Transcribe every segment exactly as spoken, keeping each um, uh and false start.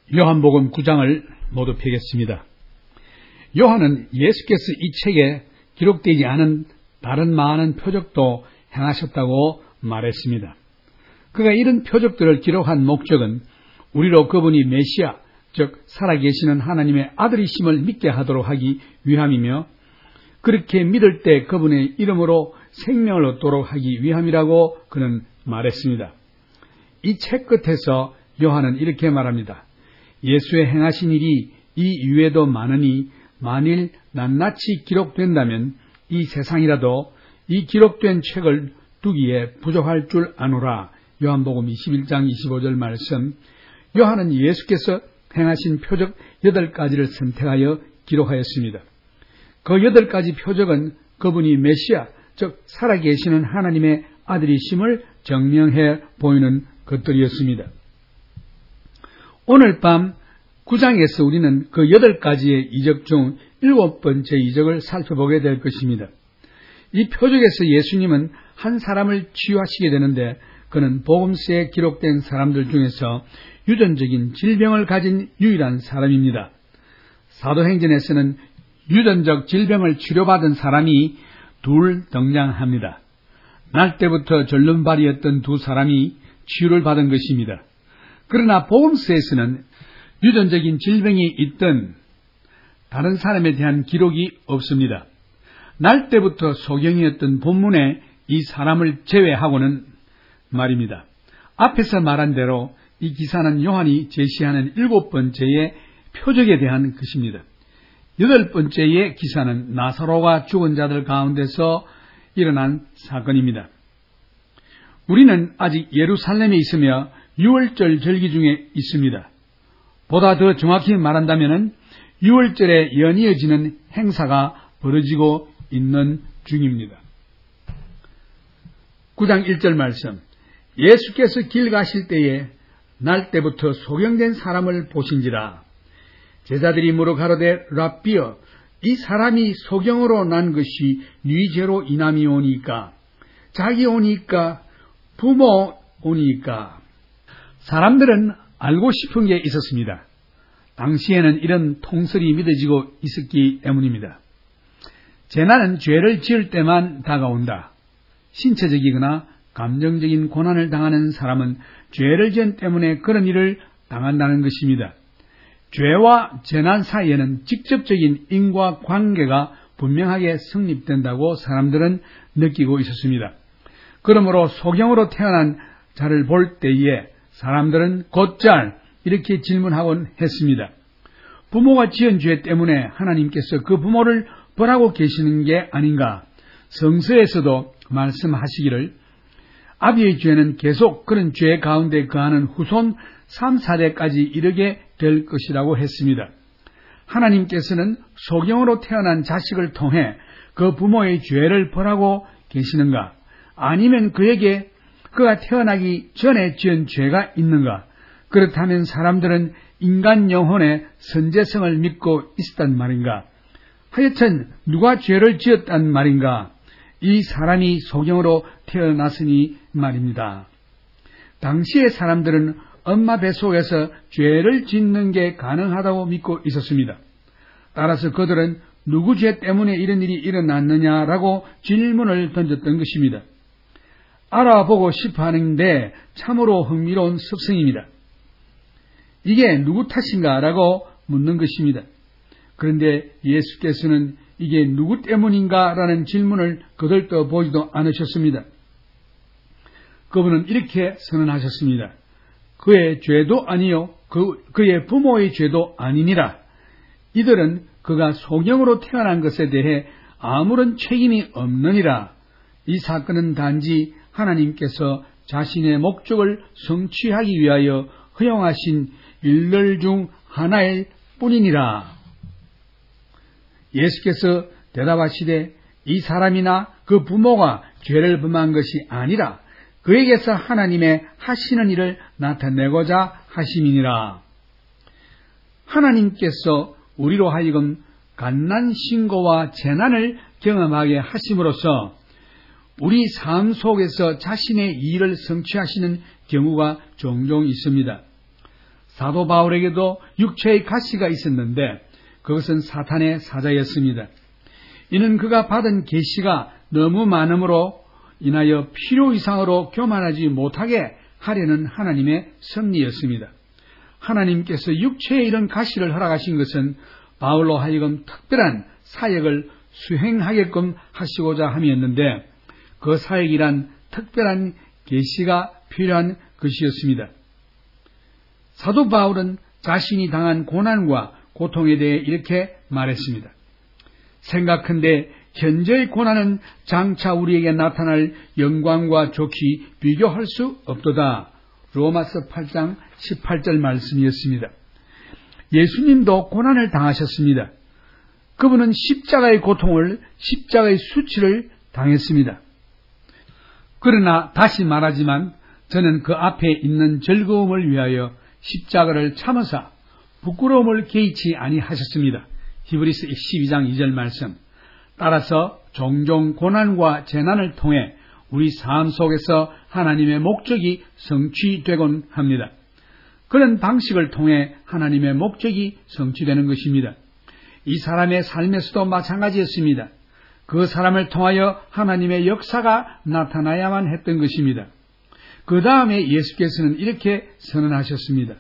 요한복음 구 장을 모두 펴겠습니다. 요한은 예수께서 이 책에 기록되지 않은 다른 많은 표적도 행하셨다고 말했습니다. 그가 이런 표적들을 기록한 목적은 우리로 그분이 메시아, 즉 살아계시는 하나님의 아들이심을 믿게 하도록 하기 위함이며, 그렇게 믿을 때 그분의 이름으로 생명을 얻도록 하기 위함이라고 그는 말했습니다. 이 책 끝에서 요한은 이렇게 말합니다. 예수의 행하신 일이 이 이외에도 많으니 만일 낱낱이 기록된다면 이 세상이라도 이 기록된 책을 두기에 부족할 줄 아노라. 요한복음 이십일 장 이십오 절 말씀. 요한은 예수께서 행하신 표적 여덟 가지를 선택하여 기록하였습니다. 그 여덟 가지 표적은 그분이 메시아, 즉 살아계시는 하나님의 아들이심을 증명해 보이는 것들이었습니다. 오늘 밤 구 장에서 우리는 그 여덟 가지의 이적 중 일곱 번째 이적을 살펴보게 될 것입니다. 이 표적에서 예수님은 한 사람을 치유하시게 되는데, 그는 복음서에 기록된 사람들 중에서 유전적인 질병을 가진 유일한 사람입니다. 사도행전에서는 유전적 질병을 치료받은 사람이 둘 등장합니다. 날 때부터 절름발이었던 두 사람이 치유를 받은 것입니다. 그러나 복음서에서는 유전적인 질병이 있던 다른 사람에 대한 기록이 없습니다. 날 때부터 소경이었던 본문에 이 사람을 제외하고는 말입니다. 앞에서 말한 대로 이 기사는 요한이 제시하는 일곱 번째의 표적에 대한 것입니다. 여덟 번째의 기사는 나사로가 죽은 자들 가운데서 일어난 사건입니다. 우리는 아직 예루살렘에 있으며 유월절 절기 중에 있습니다. 보다 더 정확히 말한다면 유월절에 연이어지는 행사가 벌어지고 있는 중입니다. 구 장 일 절 말씀. 예수께서 길 가실 때에 날 때부터 소경된 사람을 보신지라. 제자들이 물어 가로되 랍비여, 이 사람이 소경으로 난 것이 네 죄로 인함이오니까, 자기 오니까, 부모 오니까. 사람들은 알고 싶은 게 있었습니다. 당시에는 이런 통설이 믿어지고 있었기 때문입니다. 재난은 죄를 지을 때만 다가온다. 신체적이거나 감정적인 고난을 당하는 사람은 죄를 지은 때문에 그런 일을 당한다는 것입니다. 죄와 재난 사이에는 직접적인 인과관계가 분명하게 성립된다고 사람들은 느끼고 있었습니다. 그러므로 소경으로 태어난 자를 볼 때에 사람들은 곧잘 이렇게 질문하곤 했습니다. 부모가 지은 죄 때문에 하나님께서 그 부모를 벌하고 계시는 게 아닌가? 성서에서도 말씀하시기를 아비의 죄는 계속 그런 죄 가운데 거하는 후손 삼, 사 대까지 이르게 될 것이라고 했습니다. 하나님께서는 소경으로 태어난 자식을 통해 그 부모의 죄를 벌하고 계시는가? 아니면 그에게 그가 태어나기 전에 지은 죄가 있는가? 그렇다면 사람들은 인간 영혼의 선제성을 믿고 있었단 말인가? 하여튼 누가 죄를 지었단 말인가? 이 사람이 소경으로 태어났으니 말입니다. 당시의 사람들은 엄마 뱃속에서 죄를 짓는 게 가능하다고 믿고 있었습니다. 따라서 그들은 누구 죄 때문에 이런 일이 일어났느냐라고 질문을 던졌던 것입니다. 알아보고 싶어 하는데 참으로 흥미로운 습성입니다. 이게 누구 탓인가? 라고 묻는 것입니다. 그런데 예수께서는 이게 누구 때문인가? 라는 질문을 거들떠 보지도 않으셨습니다. 그분은 이렇게 선언하셨습니다. 그의 죄도 아니요, 그, 그의 부모의 죄도 아니니라. 이들은 그가 소경으로 태어난 것에 대해 아무런 책임이 없느니라. 이 사건은 단지 하나님께서 자신의 목적을 성취하기 위하여 허용하신 일들 중 하나일 뿐이니라. 예수께서 대답하시되 이 사람이나 그 부모가 죄를 범한 것이 아니라 그에게서 하나님의 하시는 일을 나타내고자 하심이니라. 하나님께서 우리로 하여금 갓난 신고와 재난을 경험하게 하심으로써 우리 삶 속에서 자신의 일을 성취하시는 경우가 종종 있습니다. 사도 바울에게도 육체의 가시가 있었는데 그것은 사탄의 사자였습니다. 이는 그가 받은 계시가 너무 많음으로 인하여 필요 이상으로 교만하지 못하게 하려는 하나님의 섭리였습니다. 하나님께서 육체에 이런 가시를 허락하신 것은 바울로 하여금 특별한 사역을 수행하게끔 하시고자 함이었는데 그 사역이란 특별한 계시가 필요한 것이었습니다. 사도 바울은 자신이 당한 고난과 고통에 대해 이렇게 말했습니다. 생각한데 현재의 고난은 장차 우리에게 나타날 영광과 좋게 비교할 수 없도다. 로마서 팔 장 십팔 절 말씀이었습니다. 예수님도 고난을 당하셨습니다. 그분은 십자가의 고통을, 십자가의 수치를 당했습니다. 그러나 다시 말하지만 저는 그 앞에 있는 즐거움을 위하여 십자가를 참으사 부끄러움을 개의치 아니하셨습니다. 히브리서 십이 장 이 절 말씀. 따라서 종종 고난과 재난을 통해 우리 삶 속에서 하나님의 목적이 성취되곤 합니다. 그런 방식을 통해 하나님의 목적이 성취되는 것입니다. 이 사람의 삶에서도 마찬가지였습니다. 그 사람을 통하여 하나님의 역사가 나타나야만 했던 것입니다. 그 다음에 예수께서는 이렇게 선언하셨습니다.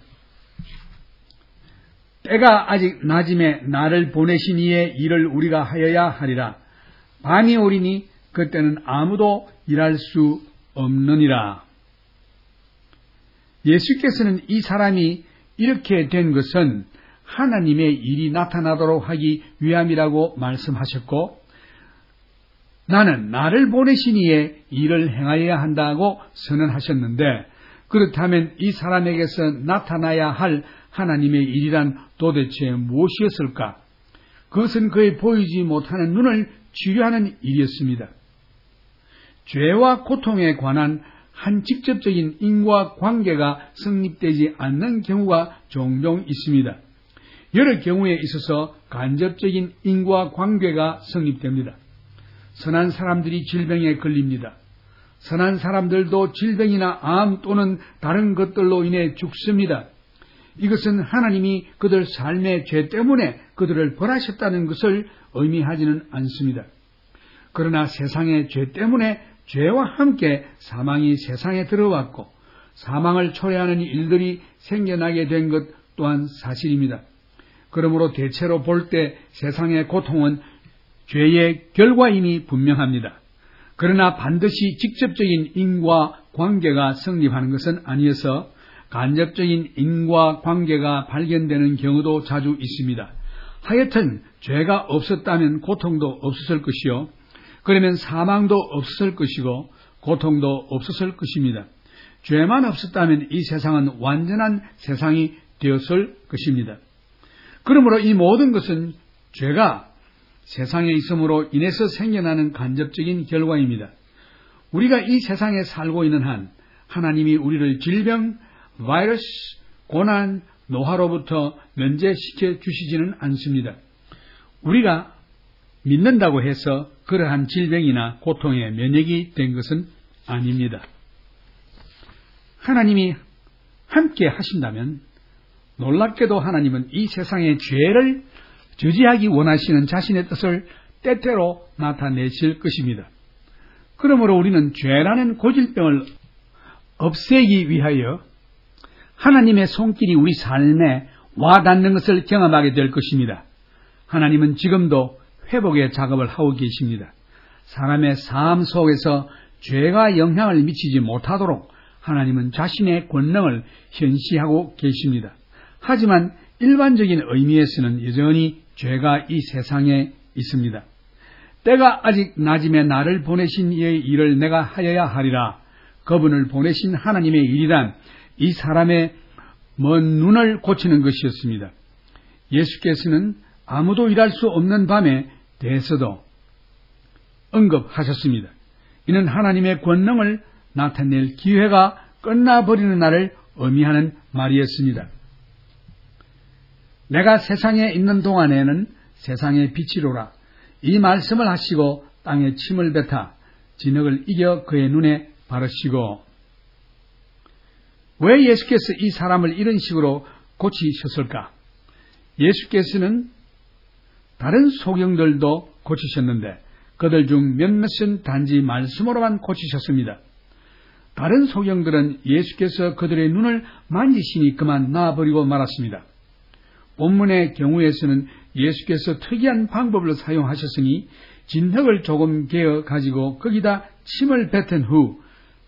때가 아직 낮음에 나를 보내신 이의 일을 우리가 하여야 하리라. 밤이 오리니 그때는 아무도 일할 수 없느니라. 예수께서는 이 사람이 이렇게 된 것은 하나님의 일이 나타나도록 하기 위함이라고 말씀하셨고, 나는 나를 보내신 이의 일을 행하여야 한다고 선언하셨는데, 그렇다면 이 사람에게서 나타나야 할 하나님의 일이란 도대체 무엇이었을까? 그것은 그의 보이지 못하는 눈을 치료하는 일이었습니다. 죄와 고통에 관한 한 직접적인 인과관계가 성립되지 않는 경우가 종종 있습니다. 여러 경우에 있어서 간접적인 인과관계가 성립됩니다. 선한 사람들이 질병에 걸립니다. 선한 사람들도 질병이나 암 또는 다른 것들로 인해 죽습니다. 이것은 하나님이 그들 삶의 죄 때문에 그들을 벌하셨다는 것을 의미하지는 않습니다. 그러나 세상의 죄 때문에 죄와 함께 사망이 세상에 들어왔고 사망을 초래하는 일들이 생겨나게 된 것 또한 사실입니다. 그러므로 대체로 볼 때 세상의 고통은 죄의 결과임이 분명합니다. 그러나 반드시 직접적인 인과관계가 성립하는 것은 아니어서 간접적인 인과관계가 발견되는 경우도 자주 있습니다. 하여튼 죄가 없었다면 고통도 없었을 것이요, 그러면 사망도 없었을 것이고 고통도 없었을 것입니다. 죄만 없었다면 이 세상은 완전한 세상이 되었을 것입니다. 그러므로 이 모든 것은 죄가 세상에 있음으로 인해서 생겨나는 간접적인 결과입니다. 우리가 이 세상에 살고 있는 한 하나님이 우리를 질병, 바이러스, 고난, 노화로부터 면제시켜 주시지는 않습니다. 우리가 믿는다고 해서 그러한 질병이나 고통에 면역이 된 것은 아닙니다. 하나님이 함께 하신다면 놀랍게도 하나님은 이 세상의 죄를 저지하기 원하시는 자신의 뜻을 때때로 나타내실 것입니다. 그러므로 우리는 죄라는 고질병을 없애기 위하여 하나님의 손길이 우리 삶에 와닿는 것을 경험하게 될 것입니다. 하나님은 지금도 회복의 작업을 하고 계십니다. 사람의 삶 속에서 죄가 영향을 미치지 못하도록 하나님은 자신의 권능을 현시하고 계십니다. 하지만 일반적인 의미에서는 여전히 죄가 이 세상에 있습니다. 때가 아직 낮음에 나를 보내신 이의 일을 내가 하여야 하리라. 그분을 보내신 하나님의 일이란 이 사람의 먼 눈을 고치는 것이었습니다. 예수께서는 아무도 일할 수 없는 밤에 대해서도 언급하셨습니다. 이는 하나님의 권능을 나타낼 기회가 끝나버리는 날을 의미하는 말이었습니다. 내가 세상에 있는 동안에는 세상의 빛이로라. 이 말씀을 하시고 땅에 침을 뱉어 진흙을 이겨 그의 눈에 바르시고. 왜 예수께서 이 사람을 이런 식으로 고치셨을까? 예수께서는 다른 소경들도 고치셨는데 그들 중 몇몇은 단지 말씀으로만 고치셨습니다. 다른 소경들은 예수께서 그들의 눈을 만지시니 그만 놔버리고 말았습니다. 본문의 경우에서는 예수께서 특이한 방법을 사용하셨으니 진흙을 조금 개어 가지고 거기다 침을 뱉은 후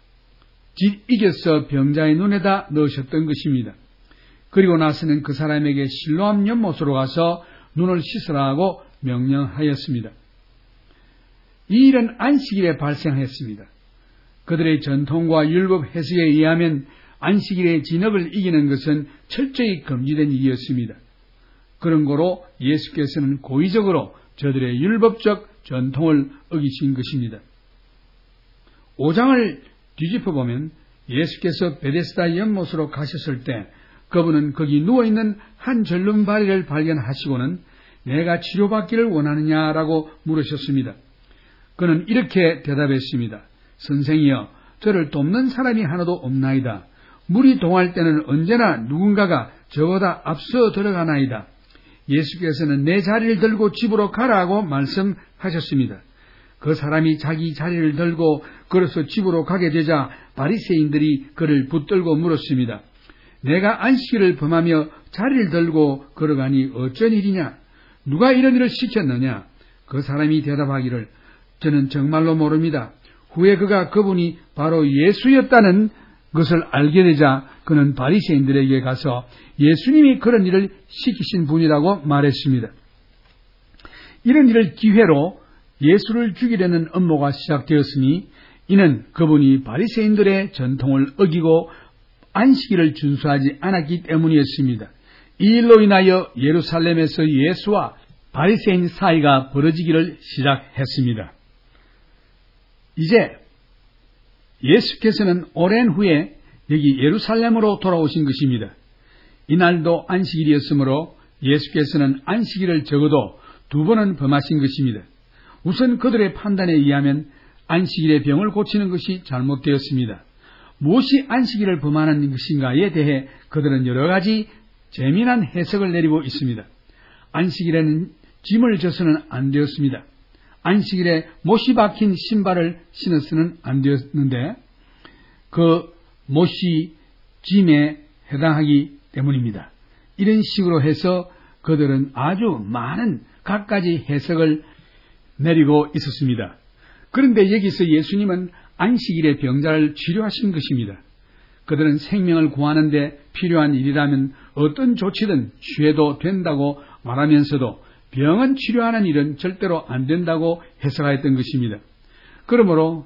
이겨서 병자의 눈에다 넣으셨던 것입니다. 그리고 나서는 그 사람에게 실로암 연못으로 가서 눈을 씻으라 하고 명령하였습니다. 이 일은 안식일에 발생했습니다. 그들의 전통과 율법 해석에 의하면 안식일에 진흙을 이기는 것은 철저히 금지된 일이었습니다. 그런 거로 예수께서는 고의적으로 저들의 율법적 전통을 어기신 것입니다. 오 장을 뒤집어보면 예수께서 베데스다 연못으로 가셨을 때 그분은 거기 누워있는 한 절름발이를 발견하시고는 내가 치료받기를 원하느냐라고 물으셨습니다. 그는 이렇게 대답했습니다. 선생이여, 저를 돕는 사람이 하나도 없나이다. 물이 동할 때는 언제나 누군가가 저보다 앞서 들어가나이다. 예수께서는 내 자리를 들고 집으로 가라고 말씀하셨습니다. 그 사람이 자기 자리를 들고 걸어서 집으로 가게 되자 바리새인들이 그를 붙들고 물었습니다. 내가 안식일을 범하며 자리를 들고 걸어가니 어쩐 일이냐? 누가 이런 일을 시켰느냐? 그 사람이 대답하기를 저는 정말로 모릅니다. 후에 그가 그분이 바로 예수였다는 것을 알게 되자 그는 바리새인들에게 가서 예수님이 그런 일을 시키신 분이라고 말했습니다. 이런 일을 기회로 예수를 죽이려는 음모가 시작되었으니 이는 그분이 바리새인들의 전통을 어기고 안식일을 준수하지 않았기 때문이었습니다. 이 일로 인하여 예루살렘에서 예수와 바리새인 사이가 벌어지기를 시작했습니다. 이제 예수께서는 오랜 후에 여기 예루살렘으로 돌아오신 것입니다. 이날도 안식일이었으므로 예수께서는 안식일을 적어도 두 번은 범하신 것입니다. 우선 그들의 판단에 의하면 안식일에 병을 고치는 것이 잘못되었습니다. 무엇이 안식일을 범하는 것인가에 대해 그들은 여러 가지 재미난 해석을 내리고 있습니다. 안식일에는 짐을 져서는 안 되었습니다. 안식일에 못이 박힌 신발을 신어서는 안 되었는데 그 못이 짐에 해당하기 때문입니다. 이런 식으로 해서 그들은 아주 많은 갖가지 해석을 내리고 있었습니다. 그런데 여기서 예수님은 안식일에 병자를 치료하신 것입니다. 그들은 생명을 구하는 데 필요한 일이라면 어떤 조치든 취해도 된다고 말하면서도 병은 치료하는 일은 절대로 안 된다고 해석하였던 것입니다. 그러므로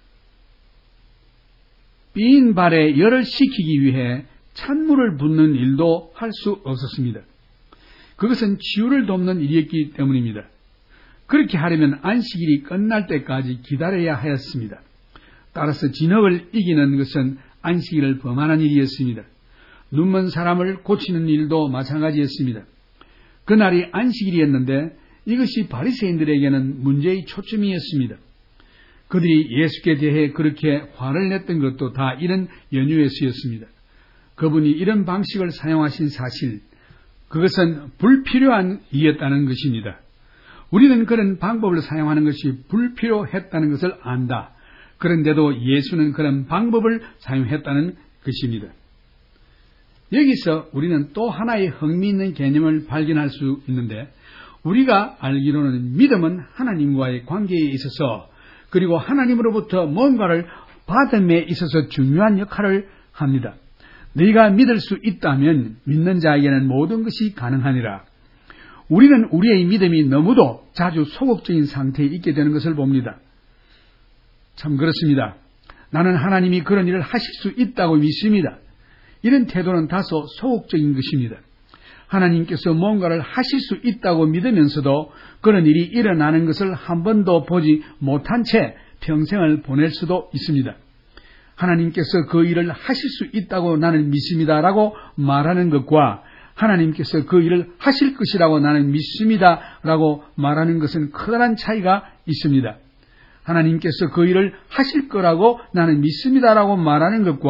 삐인 발에 열을 식히기 위해 찬물을 붓는 일도 할 수 없었습니다. 그것은 치유를 돕는 일이었기 때문입니다. 그렇게 하려면 안식일이 끝날 때까지 기다려야 하였습니다. 따라서 진흙을 이기는 것은 안식일을 범하는 일이었습니다. 눈먼 사람을 고치는 일도 마찬가지였습니다. 그날이 안식일이었는데 이것이 바리새인들에게는 문제의 초점이었습니다. 그들이 예수께 대해 그렇게 화를 냈던 것도 다 이런 연유에서였습니다. 그분이 이런 방식을 사용하신 사실, 그것은 불필요한 일이었다는 것입니다. 우리는 그런 방법을 사용하는 것이 불필요했다는 것을 안다. 그런데도 예수는 그런 방법을 사용했다는 것입니다. 여기서 우리는 또 하나의 흥미있는 개념을 발견할 수 있는데, 우리가 알기로는 믿음은 하나님과의 관계에 있어서 그리고 하나님으로부터 뭔가를 받음에 있어서 중요한 역할을 합니다. 너희가 믿을 수 있다면 믿는 자에게는 모든 것이 가능하니라. 우리는 우리의 믿음이 너무도 자주 소극적인 상태에 있게 되는 것을 봅니다. 참 그렇습니다. 나는 하나님이 그런 일을 하실 수 있다고 믿습니다. 이런 태도는 다소 소극적인 것입니다. 하나님께서 뭔가를 하실 수 있다고 믿으면서도 그런 일이 일어나는 것을 한 번도 보지 못한 채 평생을 보낼 수도 있습니다. 하나님께서 그 일을 하실 수 있다고 나는 믿습니다라고 말하는 것과 하나님께서 그 일을 하실 것이라고 나는 믿습니다라고 말하는 것은 커다란 차이가 있습니다. 하나님께서 그 일을 하실 거라고 나는 믿습니다라고 말하는 것과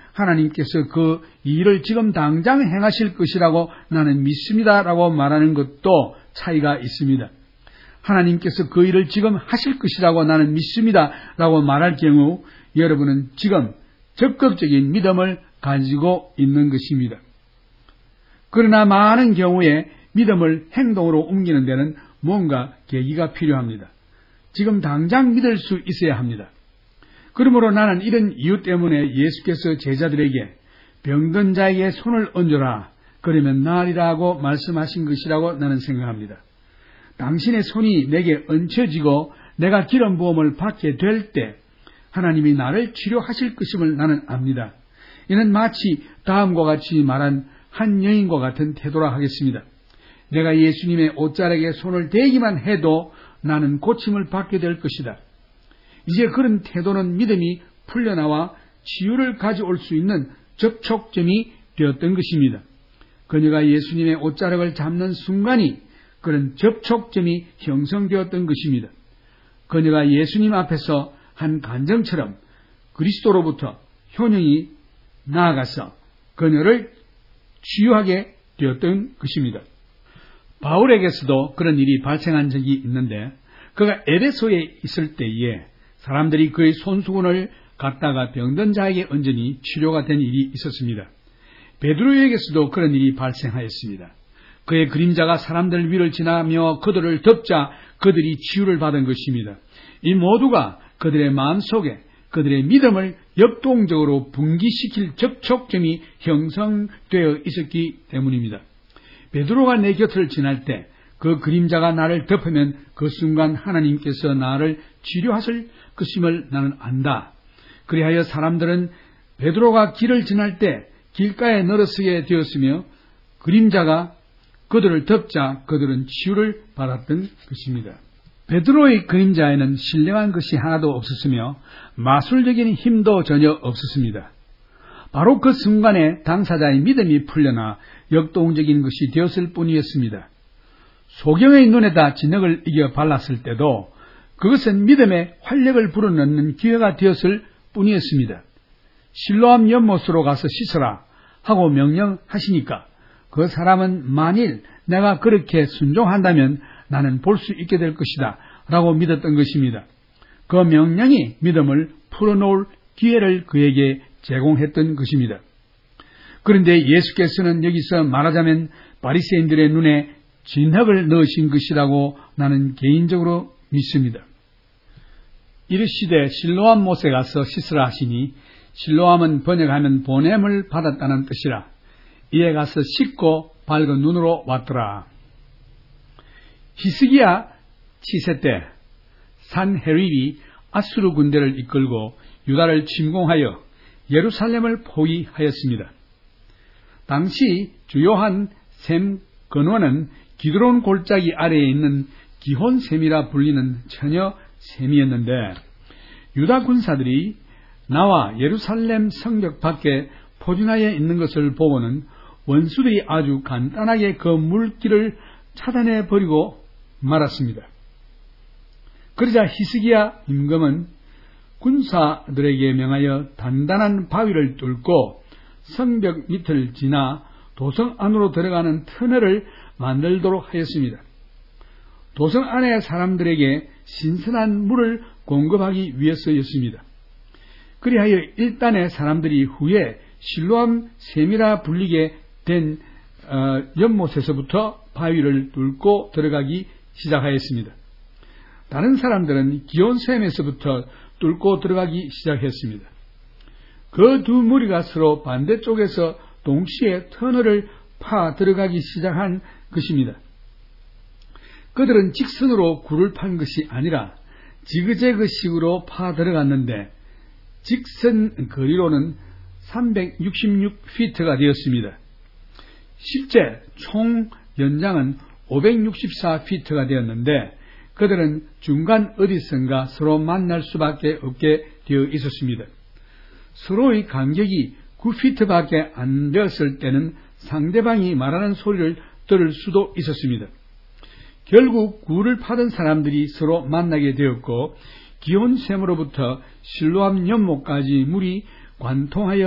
하나님께서 그 일을 지금 당장 행하실 것이라고 나는 믿습니다 라고 말하는 것도 차이가 있습니다. 하나님께서 그 일을 지금 하실 것이라고 나는 믿습니다 라고 말할 경우 여러분은 지금 적극적인 믿음을 가지고 있는 것입니다. 그러나 많은 경우에 믿음을 행동으로 옮기는 데는 뭔가 계기가 필요합니다. 지금 당장 믿을 수 있어야 합니다. 그러므로 나는 이런 이유 때문에 예수께서 제자들에게 병든 자에게 손을 얹어라 그러면 나으리라고 말씀하신 것이라고 나는 생각합니다. 당신의 손이 내게 얹혀지고 내가 기름 부음을 받게 될 때 하나님이 나를 치료하실 것임을 나는 압니다. 이는 마치 다음과 같이 말한 한 여인과 같은 태도라 하겠습니다. 내가 예수님의 옷자락에 손을 대기만 해도 나는 고침을 받게 될 것이다. 이제 그런 태도는 믿음이 풀려나와 치유를 가져올 수 있는 접촉점이 되었던 것입니다. 그녀가 예수님의 옷자락을 잡는 순간이 그런 접촉점이 형성되었던 것입니다. 그녀가 예수님 앞에서 한 간정처럼 그리스도로부터 효능이 나아가서 그녀를 치유하게 되었던 것입니다. 바울에게서도 그런 일이 발생한 적이 있는데 그가 에베소에 있을 때에 사람들이 그의 손수건을 갖다가 병든 자에게 얹으니 치료가 된 일이 있었습니다. 베드로에게서도 그런 일이 발생하였습니다. 그의 그림자가 사람들 위를 지나며 그들을 덮자 그들이 치유를 받은 것입니다. 이 모두가 그들의 마음속에 그들의 믿음을 역동적으로 분기시킬 접촉점이 형성되어 있었기 때문입니다. 베드로가 내 곁을 지날 때 그 그림자가 나를 덮으면 그 순간 하나님께서 나를 치료하실 것임을 나는 안다. 그리하여 사람들은 베드로가 길을 지날 때 길가에 늘어서게 되었으며 그림자가 그들을 덮자 그들은 치유를 받았던 것입니다. 베드로의 그림자에는 신령한 것이 하나도 없었으며 마술적인 힘도 전혀 없었습니다. 바로 그 순간에 당사자의 믿음이 풀려나 역동적인 것이 되었을 뿐이었습니다. 소경의 눈에다 진흙을 이겨 발랐을 때도 그것은 믿음의 활력을 불어넣는 기회가 되었을 뿐이었습니다. 실로암 연못으로 가서 씻어라 하고 명령하시니까 그 사람은 만일 내가 그렇게 순종한다면 나는 볼 수 있게 될 것이다 라고 믿었던 것입니다. 그 명령이 믿음을 풀어놓을 기회를 그에게 제공했던 것입니다. 그런데 예수께서는 여기서 말하자면 바리새인들의 눈에 진흙을 넣으신 것이라고 나는 개인적으로 믿습니다. 이르시되 실로암 못에 가서 씻으라 하시니 실로암은 번역하면 보냄을 받았다는 뜻이라. 이에 가서 씻고 밝은 눈으로 왔더라. 히스기야 치세 때 산헤립이 아수르 군대를 이끌고 유다를 침공하여 예루살렘을 포위하였습니다. 당시 주요한 셈 근원은 기드론 골짜기 아래에 있는 기혼셈이라 불리는 처녀 셈이었는데 유다 군사들이 나와 예루살렘 성벽 밖에 포진하여 있는 것을 보고는 원수들이 아주 간단하게 그 물길을 차단해 버리고 말았습니다. 그러자 히스기야 임금은 군사들에게 명하여 단단한 바위를 뚫고 성벽 밑을 지나 도성 안으로 들어가는 터널을 만들도록 하였습니다. 도성 안의 사람들에게 신선한 물을 공급하기 위해서였습니다. 그리하여 일단의 사람들이 후에 실로암 셈이라 불리게 된 어, 연못에서부터 바위를 뚫고 들어가기 시작하였습니다. 다른 사람들은 기온셈에서부터 뚫고 들어가기 시작했습니다. 그 두 무리가 서로 반대쪽에서 동시에 터널을 파 들어가기 시작한 것입니다. 그들은 직선으로 굴을 판 것이 아니라 지그재그식으로 파 들어갔는데 직선 거리로는 삼백육십육 피트가 되었습니다. 실제 총 연장은 오백육십사 피트가 되었는데 그들은 중간 어디선가 서로 만날 수밖에 없게 되어 있었습니다. 서로의 간격이 구 피트밖에 안 되었을 때는 상대방이 말하는 소리를 들을 수도 있었습니다. 결국 굴을 파던 사람들이 서로 만나게 되었고 기온샘으로부터 실로암 연못까지 물이 관통하여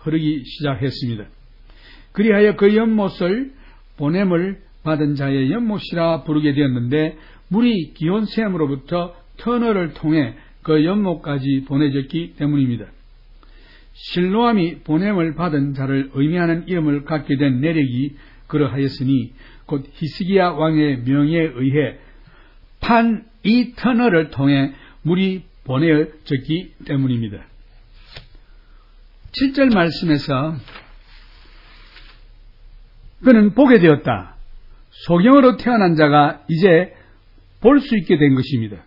흐르기 시작했습니다. 그리하여 그 연못을 보냄을 받은 자의 연못이라 부르게 되었는데, 물이 기온샘으로부터 터널을 통해 그 연못까지 보내졌기 때문입니다. 실로암이 보냄을 받은 자를 의미하는 이름을 갖게 된 내력이 그러하였으니 곧 히스기야 왕의 명예에 의해 판 이 터널을 통해 물이 보내졌기 때문입니다. 칠 절 말씀에서 그는 보게 되었다. 소경으로 태어난 자가 이제 볼 수 있게 된 것입니다.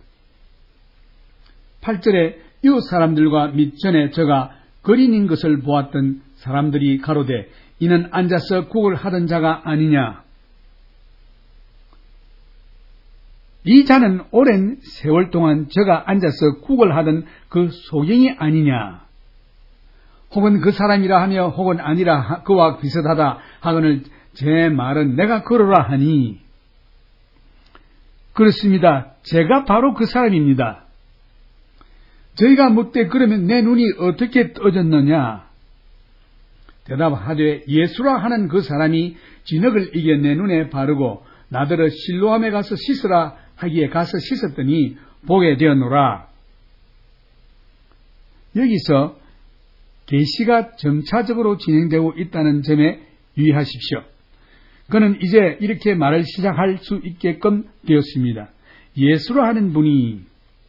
팔 절에 이웃 사람들과 및 전에 저가 거린인 것을 보았던 사람들이 가로되 이는 앉아서 국을 하던 자가 아니냐. 이 자는 오랜 세월 동안 저가 앉아서 국을 하던 그 소경이 아니냐. 혹은 그 사람이라 하며 혹은 아니라 그와 비슷하다 하거늘 제 말은 내가 그러라 하니, 그렇습니다. 제가 바로 그 사람입니다. 저희가 묻되 그러면 내 눈이 어떻게 떠졌느냐. 대답하되 예수라 하는 그 사람이 진흙을 이겨 내 눈에 바르고 나더러 실로암에 가서 씻으라 하기에 가서 씻었더니 보게 되었노라. 여기서 계시가 점차적으로 진행되고 있다는 점에 유의하십시오. 그는 이제 이렇게 말을 시작할 수 있게끔 되었습니다. 예수라 하는 분이,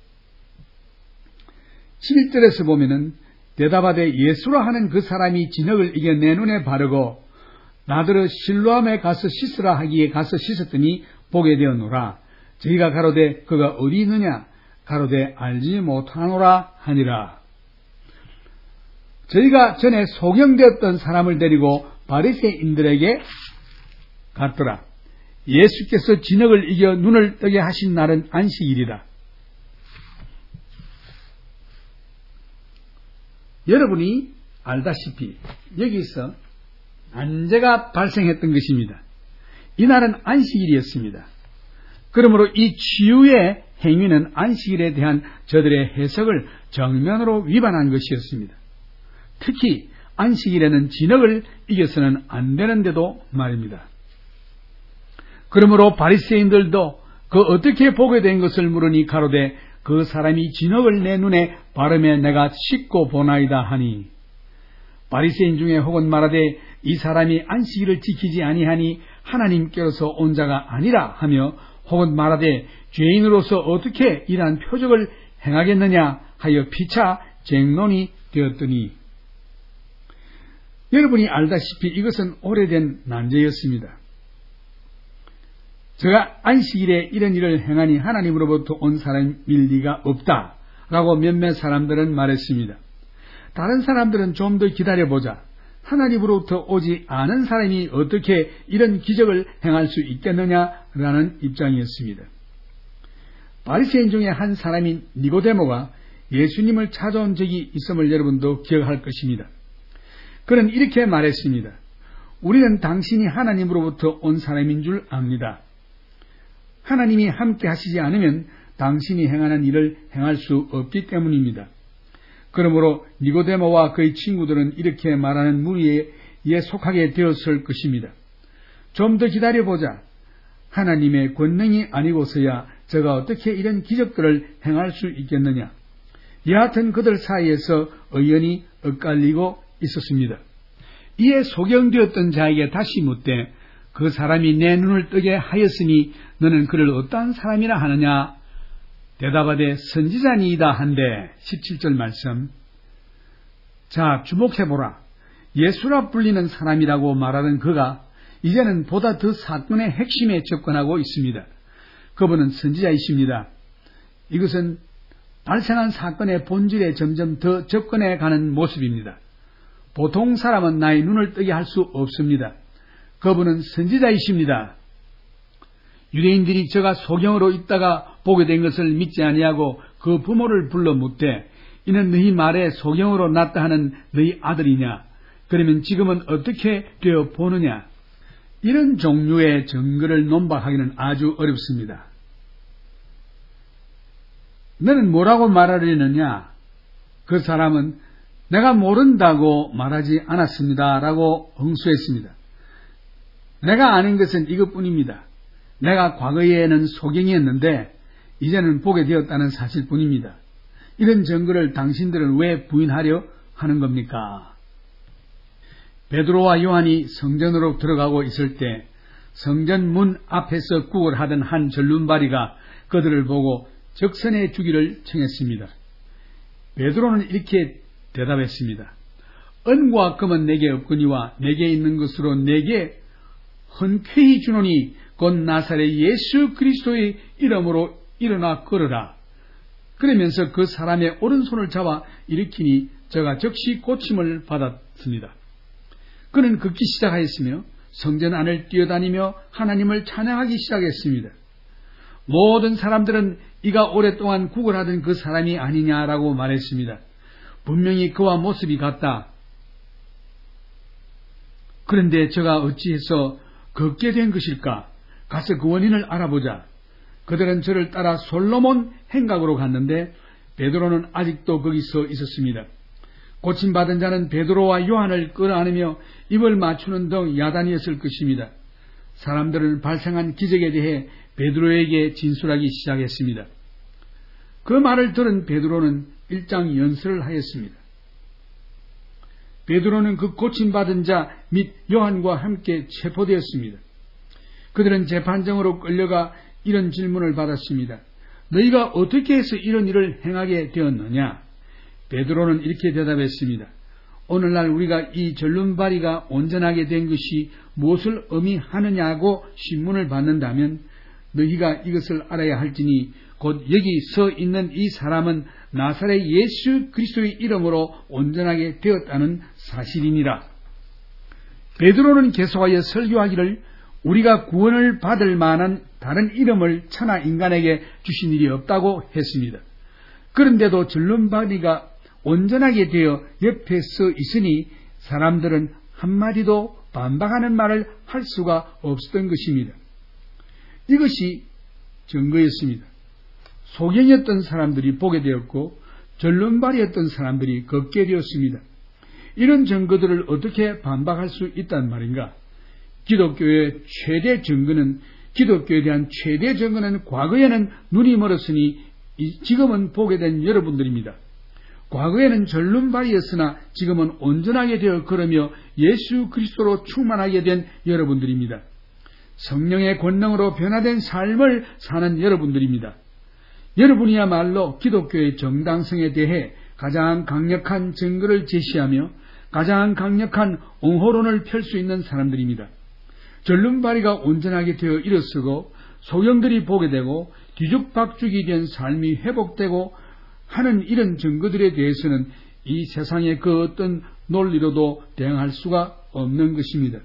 십일 절에서 보면은 대답하되 예수라 하는 그 사람이 진흙을 이겨 내 눈에 바르고 나더러 실로암에 가서 씻으라 하기에 가서 씻었더니 보게 되었노라. 저희가 가로되 그가 어디 있느냐. 가로되 알지 못하노라 하니라. 저희가 전에 소경되었던 사람을 데리고 바리새인들에게 갔더라. 예수께서 진흙을 이겨 눈을 뜨게 하신 날은 안식일이라. 여러분이 알다시피 여기서 안제가 발생했던 것입니다. 이날은 안식일이었습니다. 그러므로 이 치유의 행위는 안식일에 대한 저들의 해석을 정면으로 위반한 것이었습니다. 특히 안식일에는 진흙을 이겨서는 안 되는데도 말입니다. 그러므로 바리새인들도 그 어떻게 보게 된 것을 물으니 가로되 그 사람이 진흙을 내 눈에 바르매 내가 씻고 보나이다 하니, 바리새인 중에 혹은 말하되 이 사람이 안식일을 지키지 아니하니 하나님께로서 온 자가 아니라 하며, 혹은 말하되 죄인으로서 어떻게 이러한 표적을 행하겠느냐 하여 피차 쟁론이 되었더니, 여러분이 알다시피 이것은 오래된 난제였습니다. 저가 안식일에 이런 일을 행하니 하나님으로부터 온 사람일 리가 없다라고 몇몇 사람들은 말했습니다. 다른 사람들은 좀 더 기다려보자. 하나님으로부터 오지 않은 사람이 어떻게 이런 기적을 행할 수 있겠느냐라는 입장이었습니다. 바리새인 중에 한 사람인 니고데모가 예수님을 찾아온 적이 있음을 여러분도 기억할 것입니다. 그는 이렇게 말했습니다. 우리는 당신이 하나님으로부터 온 사람인 줄 압니다. 하나님이 함께 하시지 않으면 당신이 행하는 일을 행할 수 없기 때문입니다. 그러므로 니고데모와 그의 친구들은 이렇게 말하는 무리에 속하게 되었을 것입니다. 좀 더 기다려보자. 하나님의 권능이 아니고서야 저가 어떻게 이런 기적들을 행할 수 있겠느냐. 여하튼 그들 사이에서 의견이 엇갈리고 있었습니다. 이에 소경되었던 자에게 다시 묻되 그 사람이 내 눈을 뜨게 하였으니 너는 그를 어떠한 사람이라 하느냐. 대답하되 선지자니이다 한데, 십칠 절 말씀. 자, 주목해보라. 예수라 불리는 사람이라고 말하는 그가 이제는 보다 더 사건의 핵심에 접근하고 있습니다. 그분은 선지자이십니다. 이것은 발생한 사건의 본질에 점점 더 접근해 가는 모습입니다. 보통 사람은 나의 눈을 뜨게 할 수 없습니다. 그분은 선지자이십니다. 유대인들이 저가 소경으로 있다가 보게 된 것을 믿지 아니하고 그 부모를 불러 묻되 이는 너희 말에 소경으로 났다 하는 너희 아들이냐? 그러면 지금은 어떻게 되어 보느냐? 이런 종류의 증거를 논박하기는 아주 어렵습니다. 너는 뭐라고 말하려느냐? 그 사람은 내가 모른다고 말하지 않았습니다. 라고 응수했습니다. 내가 아는 것은 이것뿐입니다. 내가 과거에는 소경이었는데 이제는 보게 되었다는 사실뿐입니다. 이런 증거를 당신들은 왜 부인하려 하는 겁니까? 베드로와 요한이 성전으로 들어가고 있을 때 성전 문 앞에서 구걸하던 한 절름발이가 그들을 보고 적선해 주기를 청했습니다. 베드로는 이렇게 대답했습니다. 은과 금은 내게 없거니와 내게 있는 것으로 내게 흔쾌히 주노니 곧 나사렛 예수 그리스도의 이름으로 일어나 걸으라. 그러면서 그 사람의 오른손을 잡아 일으키니 저가 즉시 고침을 받았습니다. 그는 걷기 시작하였으며 성전 안을 뛰어다니며 하나님을 찬양하기 시작했습니다. 모든 사람들은 이가 오랫동안 구걸하던 그 사람이 아니냐라고 말했습니다. 분명히 그와 모습이 같다. 그런데 저가 어찌해서 걷게 된 것일까? 가서 그 원인을 알아보자. 그들은 저를 따라 솔로몬 행각으로 갔는데 베드로는 아직도 거기서 있었습니다. 고침받은 자는 베드로와 요한을 끌어안으며 입을 맞추는 등 야단이었을 것입니다. 사람들은 발생한 기적에 대해 베드로에게 진술하기 시작했습니다. 그 말을 들은 베드로는 일장 연설을 하였습니다. 베드로는 그 고침받은 자 및 요한과 함께 체포되었습니다. 그들은 재판정으로 끌려가 이런 질문을 받았습니다. 너희가 어떻게 해서 이런 일을 행하게 되었느냐? 베드로는 이렇게 대답했습니다. 오늘날 우리가 이 절름발이가 온전하게 된 것이 무엇을 의미하느냐고 신문을 받는다면 너희가 이것을 알아야 할지니 곧 여기 서 있는 이 사람은 나사렛 예수 그리스도의 이름으로 온전하게 되었다는 사실이니라. 베드로는 계속하여 설교하기를 우리가 구원을 받을 만한 다른 이름을 천하 인간에게 주신 일이 없다고 했습니다. 그런데도 절름발이가 온전하게 되어 옆에 서 있으니 사람들은 한마디도 반박하는 말을 할 수가 없었던 것입니다. 이것이 증거였습니다. 소경이었던 사람들이 보게 되었고 절름발이었던 사람들이 걷게 되었습니다. 이런 증거들을 어떻게 반박할 수 있단 말인가? 기독교의 최대 증거는 기독교에 대한 최대 증거는 과거에는 눈이 멀었으니 지금은 보게 된 여러분들입니다. 과거에는 절름발이었으나 지금은 온전하게 되어 걸으며 예수 그리스도로 충만하게 된 여러분들입니다. 성령의 권능으로 변화된 삶을 사는 여러분들입니다. 여러분이야말로 기독교의 정당성에 대해 가장 강력한 증거를 제시하며 가장 강력한 옹호론을 펼 수 있는 사람들입니다. 절름발이가 온전하게 되어 일어서고 소경들이 보게 되고 뒤죽박죽이 된 삶이 회복되고 하는 이런 증거들에 대해서는 이 세상의 그 어떤 논리로도 대응할 수가 없는 것입니다.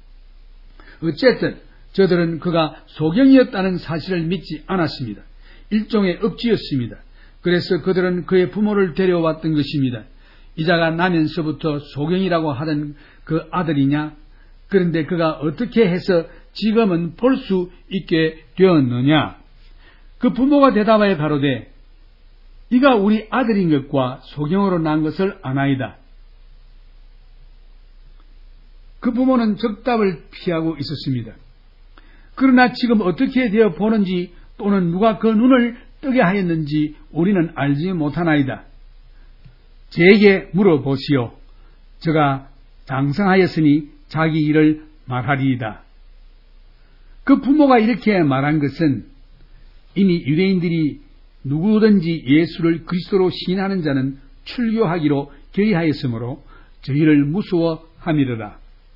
어쨌든 저들은 그가 소경이었다는 사실을 믿지 않았습니다. 일종의 억지였습니다. 그래서 그들은 그의 부모를 데려왔던 것입니다. 이자가 나면서부터 소경이라고 하던 그 아들이냐? 그런데 그가 어떻게 해서 지금은 볼 수 있게 되었느냐? 그 부모가 대답하여 가로되 이가 우리 아들인 것과 소경으로 난 것을 아나이다. 그 부모는 적답을 피하고 있었습니다. 그러나 지금 어떻게 되어 보는지 또는 누가 그 눈을 뜨게 하였는지 우리는 알지 못하나이다. 제게 물어보시오. 저가 장성하였으니 자기 일을 말하리이다. 그 부모가 이렇게 말한 것은 이미 유대인들이 누구든지 예수를 그리스도로 시인하는 자는 출교하기로 결의하였으므로 저희를 무서워함이르라.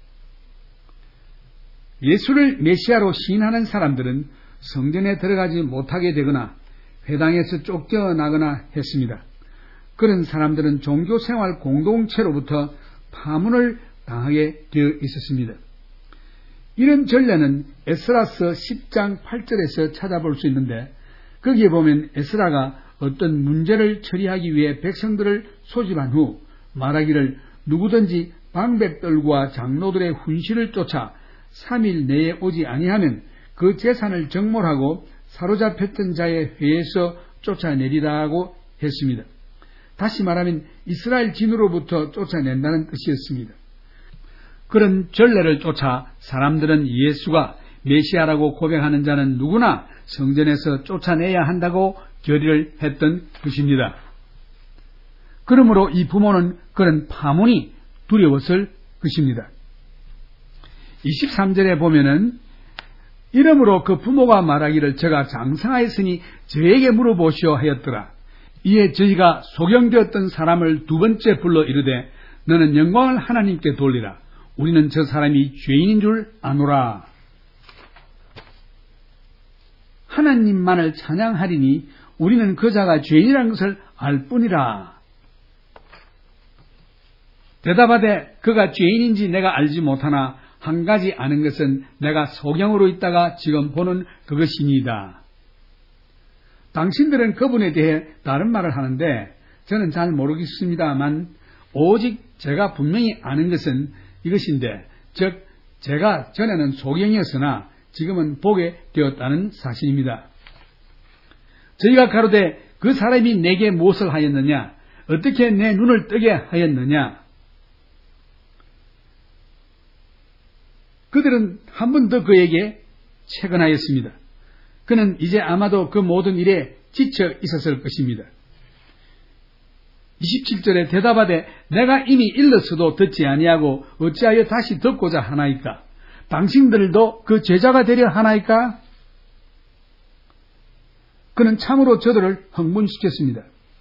예수를 메시아로 시인하는 사람들은 성전에 들어가지 못하게 되거나 회당에서 쫓겨나거나 했습니다. 그런 사람들은 종교생활 공동체로부터 파문을 당하게 되어 있었습니다. 이런 전례는 에스라서 십 장 팔 절에서 찾아볼 수 있는데 거기에 보면 에스라가 어떤 문제를 처리하기 위해 백성들을 소집한 후 말하기를 누구든지 방백들과 장로들의 훈시를 쫓아 삼 일 내에 오지 아니하면 그 재산을 정몰하고 사로잡혔던 자의 회에서 쫓아내리라고 했습니다. 다시 말하면 이스라엘 진으로부터 쫓아낸다는 뜻이었습니다. 그런 전례를 쫓아 사람들은 예수가 메시아라고 고백하는 자는 누구나 성전에서 쫓아내야 한다고 결의를 했던 것입니다. 그러므로 이 부모는 그런 파문이 두려웠을 것입니다. 이십삼 절에 보면은 이러므로 그 부모가 말하기를 저가 장성하였으니 저에게 물어보시오 하였더라. 이에 저희가 소경되었던 사람을 두 번째 불러 이르되 너는 영광을 하나님께 돌리라. 우리는 저 사람이 죄인인 줄 아노라. 하나님만을 찬양하리니 우리는 그 자가 죄인이라는 것을 알 뿐이라. 대답하되 그가 죄인인지 내가 알지 못하나 한 가지 아는 것은 내가 소경으로 있다가 지금 보는 그것이니이다. 당신들은 그분에 대해 다른 말을 하는데 저는 잘 모르겠습니다만 오직 제가 분명히 아는 것은 이것인데 즉 제가 전에는 소경이었으나 지금은 보게 되었다는 사실입니다. 저희가 가로되 그 사람이 내게 무엇을 하였느냐? 어떻게 내 눈을 뜨게 하였느냐? 그들은 한 번 더 그에게 채근하였습니다. 그는 이제 아마도 그 모든 일에 지쳐 있었을 것입니다. 이십칠 절에 대답하되 내가 이미 일렀어도 듣지 아니하고 어찌하여 다시 듣고자 하나이까? 당신들도 그 제자가 되려 하나이까? 그는 참으로 저들을 흥분시켰습니다.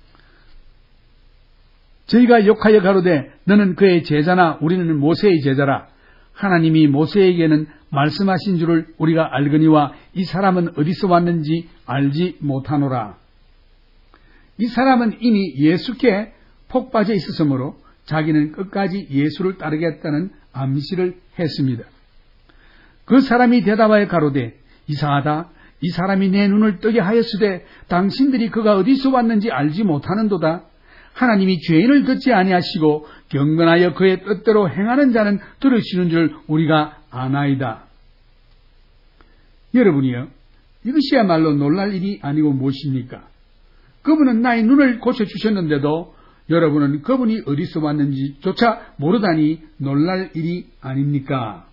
저희가 욕하여 가로되 너는 그의 제자나 우리는 모세의 제자라. 하나님이 모세에게는 말씀하신 줄을 우리가 알거니와 이 사람은 어디서 왔는지 알지 못하노라. 이 사람은 이미 예수께 폭 빠져 있었으므로 자기는 끝까지 예수를 따르겠다는 암시를 했습니다. 그 사람이 대답하여 가로되 이상하다. 이 사람이 내 눈을 뜨게 하였으되 당신들이 그가 어디서 왔는지 알지 못하는도다. 하나님이 죄인을 듣지 아니하시고 경건하여 그의 뜻대로 행하는 자는 들으시는 줄 우리가 아나이다. 여러분이요, 이것이야말로 놀랄 일이 아니고 무엇입니까? 그분은 나의 눈을 고쳐주셨는데도 여러분은 그분이 어디서 왔는지조차 모르다니 놀랄 일이 아닙니까?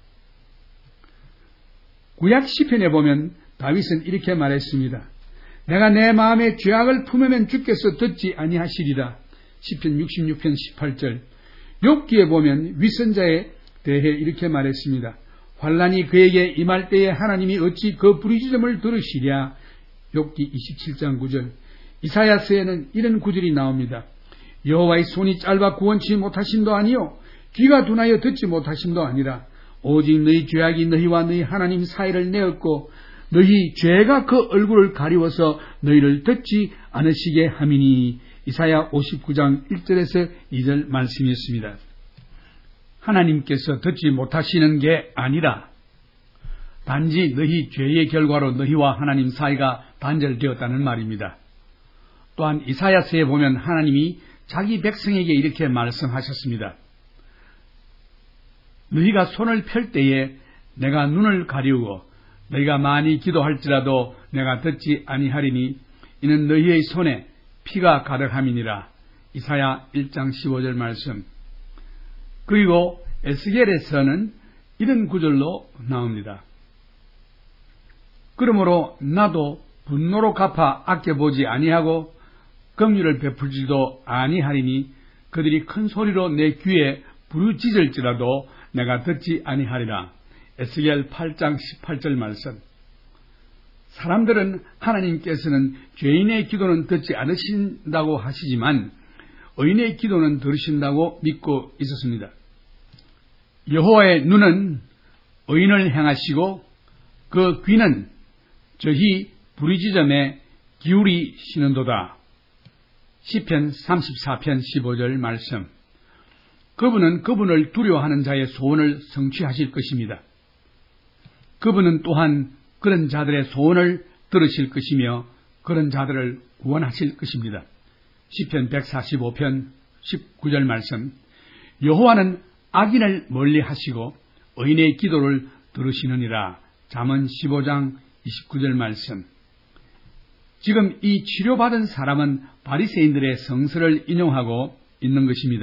구약 시편에 보면 다윗은 이렇게 말했습니다. 내가 내 마음에 죄악을 품으면 주께서 듣지 아니하시리라. 시편 육십육 편 십팔 절. 욥기에 보면 위선자에 대해 이렇게 말했습니다. 환난이 그에게 임할 때에 하나님이 어찌 그 부르짖음을 들으시랴. 욥기 이십칠 장 구 절. 이사야서에는 이런 구절이 나옵니다. 여호와의 손이 짧아 구원치 못하심도 아니요 귀가 둔하여 듣지 못하심도 아니라 오직 너희 죄악이 너희와 너희 하나님 사이를 내었고 너희 죄가 그 얼굴을 가리워서 너희를 듣지 않으시게 함이니. 이사야 오십구 장 일 절에서 이 절 말씀이었습니다. 하나님께서 듣지 못하시는 게 아니라 단지 너희 죄의 결과로 너희와 하나님 사이가 단절되었다는 말입니다. 또한 이사야서에 보면 하나님이 자기 백성에게 이렇게 말씀하셨습니다. 너희가 손을 펼 때에 내가 눈을 가리우고 너희가 많이 기도할지라도 내가 듣지 아니하리니 이는 너희의 손에 피가 가득함이니라. 이사야 일 장 십오 절 말씀. 그리고 에스겔에서는 이런 구절로 나옵니다. 그러므로 나도 분노로 갚아 아껴보지 아니하고 긍휼을 베풀지도 아니하리니 그들이 큰 소리로 내 귀에 부르짖을지라도 내가 듣지 아니하리라. 에스겔 팔 장 십팔 절 말씀. 사람들은 하나님께서는 죄인의 기도는 듣지 않으신다고 하시지만 의인의 기도는 들으신다고 믿고 있었습니다. 여호와의 눈은 의인을 향하시고 그 귀는 저희 부르짖음에 기울이시는도다. 시편 삼십사 편 십오 절 말씀. 그분은 그분을 두려워하는 자의 소원을 성취하실 것입니다. 그분은 또한 그런 자들의 소원을 들으실 것이며 그런 자들을 구원하실 것입니다. 시편 백사십오 편 십구 절 말씀. 여호와는 악인을 멀리하시고 의인의 기도를 들으시느니라. 잠언 십오 장 이십구 절 말씀. 지금 이 치료받은 사람은 바리새인들의 성서를 인용하고 있는 것입니다.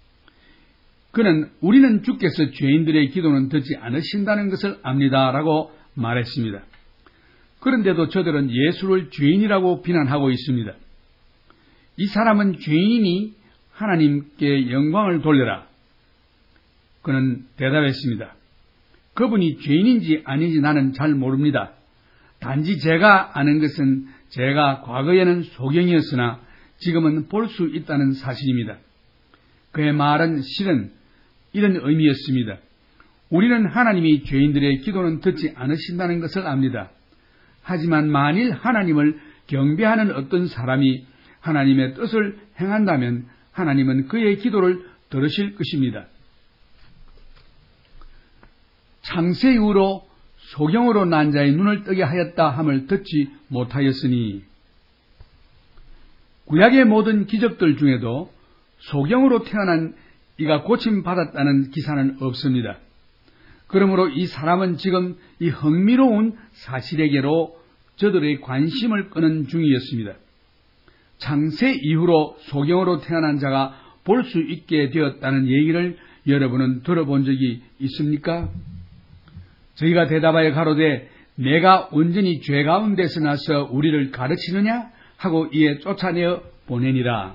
그는 우리는 주께서 죄인들의 기도는 듣지 않으신다는 것을 압니다라고 말했습니다. 그런데도 저들은 예수를 죄인이라고 비난하고 있습니다. 이 사람은 죄인이 하나님께 영광을 돌려라. 그는 대답했습니다. 그분이 죄인인지 아닌지 나는 잘 모릅니다. 단지 제가 아는 것은 제가 과거에는 소경이었으나 지금은 볼 수 있다는 사실입니다. 그의 말은 실은 이런 의미였습니다. 우리는 하나님이 죄인들의 기도는 듣지 않으신다는 것을 압니다. 하지만 만일 하나님을 경배하는 어떤 사람이 하나님의 뜻을 행한다면 하나님은 그의 기도를 들으실 것입니다. 창세 이후로 소경으로 난 자의 눈을 뜨게 하였다 함을 듣지 못하였으니, 구약의 모든 기적들 중에도 소경으로 태어난 이가 고침받았다는 기사는 없습니다. 그러므로 이 사람은 지금 이 흥미로운 사실에게로 저들의 관심을 끄는 중이었습니다. 창세 이후로 소경으로 태어난 자가 볼 수 있게 되었다는 얘기를 여러분은 들어본 적이 있습니까? 저희가 대답하여 가로되 내가 온전히 죄 가운데서 나서 우리를 가르치느냐 하고 이에 쫓아내어 보내니라.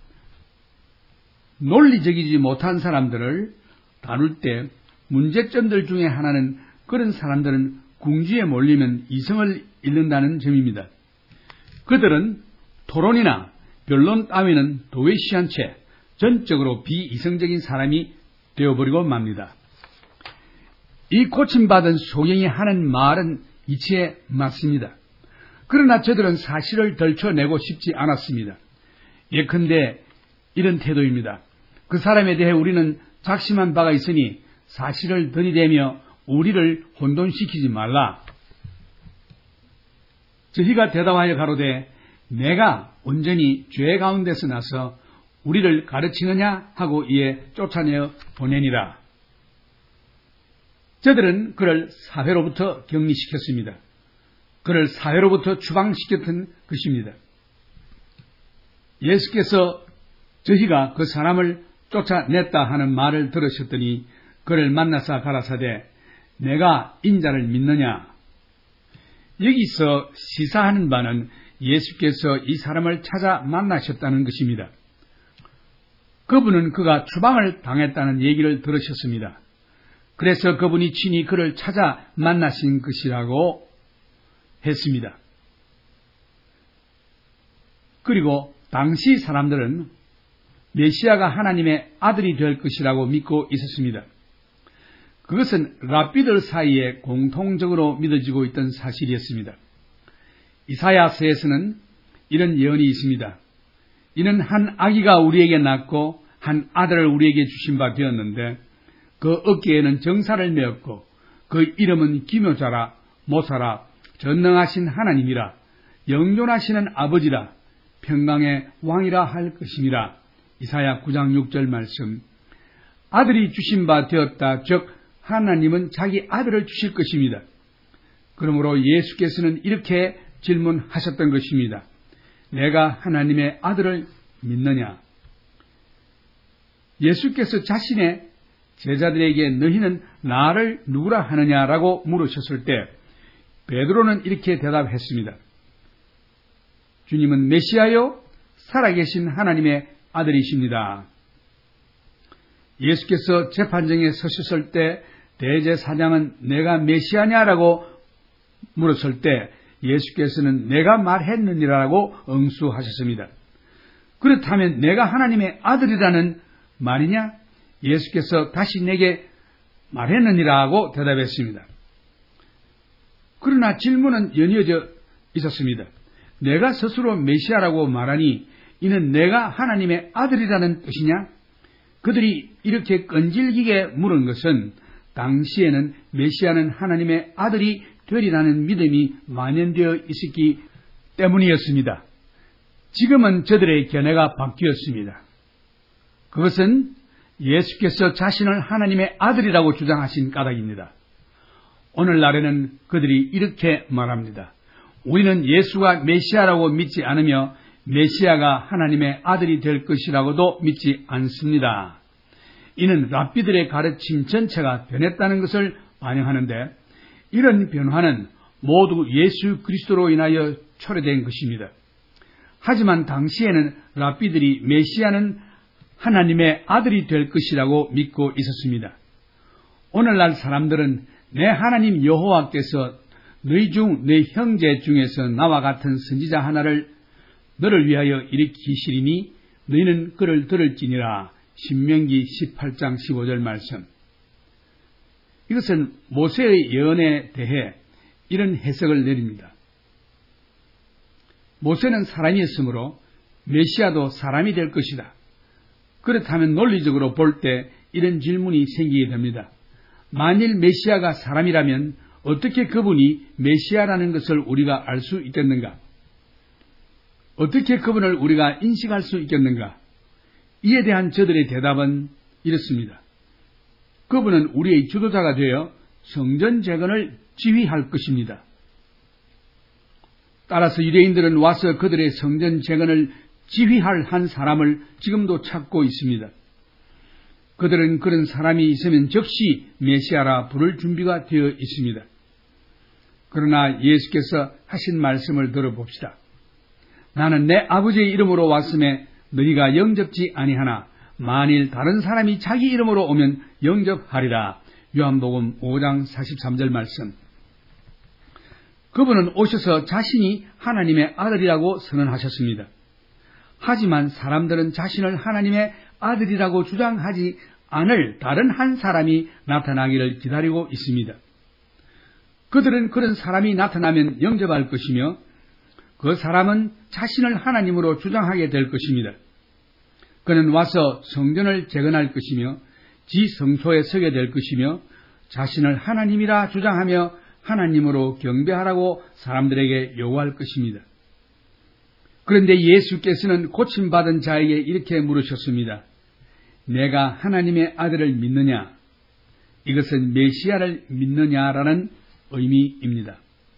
논리적이지 못한 사람들을 다룰 때 문제점들 중에 하나는 그런 사람들은 궁지에 몰리면 이성을 잃는다는 점입니다. 그들은 토론이나 변론 따위는 도외시한 채 전적으로 비이성적인 사람이 되어버리고 맙니다. 이 고침받은 소경이 하는 말은 이치에 맞습니다. 그러나 저들은 사실을 덜쳐내고 싶지 않았습니다. 예컨대 이런 태도입니다. 그 사람에 대해 우리는 작심한 바가 있으니 사실을 들이대며 우리를 혼돈시키지 말라. 저희가 대답하여 가로되 내가 온전히 죄 가운데서 나서 우리를 가르치느냐 하고 이에 쫓아내어 보내니라. 저들은 그를 사회로부터 격리시켰습니다. 그를 사회로부터 추방시켰던 것입니다. 예수께서 저희가 그 사람을 쫓아냈다 하는 말을 들으셨더니 그를 만나서 가라사대 내가 인자를 믿느냐. 여기서 시사하는 바는 예수께서 이 사람을 찾아 만나셨다는 것입니다. 그분은 그가 추방을 당했다는 얘기를 들으셨습니다. 그래서 그분이 친히 그를 찾아 만나신 것이라고 했습니다. 그리고 당시 사람들은 메시아가 하나님의 아들이 될 것이라고 믿고 있었습니다. 그것은 랍비들 사이에 공통적으로 믿어지고 있던 사실이었습니다. 이사야서에서는 이런 예언이 있습니다. 이는 한 아기가 우리에게 낳고 한 아들을 우리에게 주신 바 되었는데 그 어깨에는 정사를 메었고 그 이름은 기묘자라 모사라 전능하신 하나님이라 영존하시는 아버지라 평강의 왕이라 할 것임이라. 이사야 구 장 육 절 말씀. 아들이 주신 바 되었다. 즉 하나님은 자기 아들을 주실 것입니다. 그러므로 예수께서는 이렇게 질문하셨던 것입니다. 내가 하나님의 아들을 믿느냐? 예수께서 자신의 제자들에게 너희는 나를 누구라 하느냐라고 물으셨을 때 베드로는 이렇게 대답했습니다. 주님은 메시아요 살아계신 하나님의 아들이십니다. 예수께서 재판정에 서셨을 때 대제사장은 내가 메시아냐라고 물었을 때 예수께서는 내가 말했느니라고 응수하셨습니다. 그렇다면 내가 하나님의 아들이라는 말이냐? 예수께서 다시 내게 말했느니라고 대답했습니다. 그러나 질문은 연이어져 있었습니다. 내가 스스로 메시아라고 말하니 이는 내가 하나님의 아들이라는 뜻이냐? 그들이 이렇게 끈질기게 물은 것은 당시에는 메시아는 하나님의 아들이 되리라는 믿음이 만연되어 있었기 때문이었습니다. 지금은 저들의 견해가 바뀌었습니다. 그것은 예수께서 자신을 하나님의 아들이라고 주장하신 까닭입니다. 오늘날에는 그들이 이렇게 말합니다. 우리는 예수가 메시아라고 믿지 않으며 메시아가 하나님의 아들이 될 것이라고도 믿지 않습니다. 이는 랍비들의 가르침 전체가 변했다는 것을 반영하는데 이런 변화는 모두 예수 그리스도로 인하여 초래된 것입니다. 하지만 당시에는 랍비들이 메시아는 하나님의 아들이 될 것이라고 믿고 있었습니다. 오늘날 사람들은 내 하나님 여호와께서 너희 중 내 형제 중에서 나와 같은 선지자 하나를 너를 위하여 일으키시리니 너희는 그를 들을지니라. 신명기 십팔 장 십오 절 말씀. 이것은 모세의 예언에 대해 이런 해석을 내립니다. 모세는 사람이었으므로 메시아도 사람이 될 것이다. 그렇다면 논리적으로 볼 때 이런 질문이 생기게 됩니다. 만일 메시아가 사람이라면 어떻게 그분이 메시아라는 것을 우리가 알 수 있겠는가? 어떻게 그분을 우리가 인식할 수 있겠는가? 이에 대한 저들의 대답은 이렇습니다. 그분은 우리의 주도자가 되어 성전 재건을 지휘할 것입니다. 따라서 유대인들은 와서 그들의 성전 재건을 지휘할 한 사람을 지금도 찾고 있습니다. 그들은 그런 사람이 있으면 즉시 메시아라 부를 준비가 되어 있습니다. 그러나 예수께서 하신 말씀을 들어봅시다. 나는 내 아버지의 이름으로 왔음에 너희가 영접지 아니하나 만일 다른 사람이 자기 이름으로 오면 영접하리라. 요한복음 오 장 사십삼 절 말씀. 그분은 오셔서 자신이 하나님의 아들이라고 선언하셨습니다. 하지만 사람들은 자신을 하나님의 아들이라고 주장하지 않을 다른 한 사람이 나타나기를 기다리고 있습니다. 그들은 그런 사람이 나타나면 영접할 것이며 그 사람은 자신을 하나님으로 주장하게 될 것입니다. 그는 와서 성전을 재건할 것이며 지 성소에 서게 될 것이며 자신을 하나님이라 주장하며 하나님으로 경배하라고 사람들에게 요구할 것입니다. 그런데 예수께서는 고침받은 자에게 이렇게 물으셨습니다. 내가 하나님의 아들을 믿느냐? 이것은 메시아를 믿느냐라는 의미입니다.